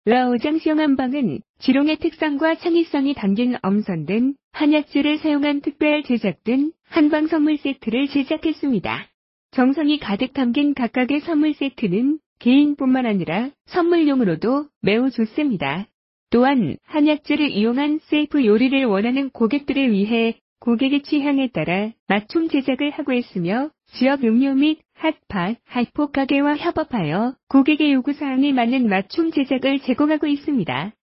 라오장 시영한방은 지롱의 특성과 창의성이 담긴 엄선된 한약재를 사용한 특별 제작된 한방 선물 세트를 제작했습니다. 정성이 가득 담긴 각각의 선물 세트는 개인뿐만 아니라 선물용으로도 매우 좋습니다. 또한 한약재를 이용한 셀프 요리를 원하는 고객들을 위해 고객의 취향에 따라 맞춤 제작을 하고 있으며 지역 음료 및 핫팟, 핫포 가게와 협업하여 고객의 요구사항에 맞는 맞춤 제작을 제공하고 있습니다.